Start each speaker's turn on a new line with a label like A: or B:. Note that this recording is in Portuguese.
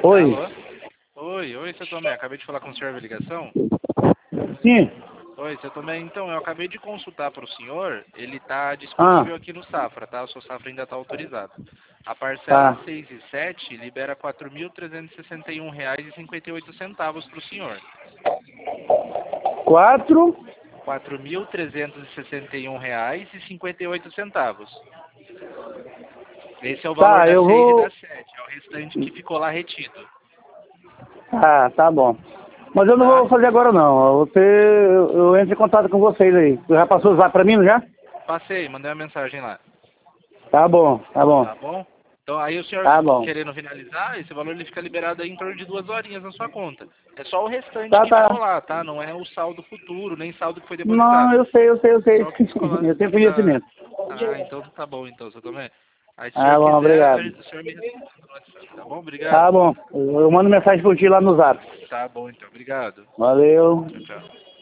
A: Oi.
B: Alô? Oi, seu Tomé. Acabei de falar com o senhor a ligação.
A: Sim.
B: Oi, seu Tomé. Então, eu acabei de consultar para o senhor. Ele está
A: Ah,
B: disponível aqui no Safra, tá? O seu Safra ainda está autorizado. A parcela
A: tá.
B: 6 e 7 libera R$ 4.361,58 para o senhor.
A: 4.
B: R$ 4.361,58. Esse é o valor
A: Tá,
B: da
A: eu
B: 6 e da
A: vou.
B: 7. É o restante que ficou lá retido.
A: Tá bom. Mas eu não
B: Tá?
A: vou fazer agora não. Eu entro em contato com vocês aí. Você já passou o zap pra mim, não já?
B: Passei, mandei uma mensagem lá.
A: Tá bom, tá bom.
B: Tá bom? Então aí o senhor
A: Tá bom.
B: querendo finalizar, esse valor ele fica liberado aí em torno de 2 horinhas na sua conta. É só o restante
A: Tá,
B: que ficou
A: tá.
B: lá, tá? Não é o saldo futuro, nem saldo que foi
A: Não,
B: depositado.
A: eu sei, eu sei, eu sei.
B: Só o que ficou lá.
A: Eu tenho
B: Tá.
A: conhecimento.
B: Ah, então tá bom então, seu Tomé. Aí se o
A: Ah,
B: senhor
A: bom,
B: quiser,
A: obrigado.
B: o senhor me responde no WhatsApp, tá bom?
A: Tá
B: Obrigado.
A: bom. Eu mando mensagem por ti lá no zap.
B: Tá bom então, obrigado.
A: Valeu.
B: Tchau, tchau.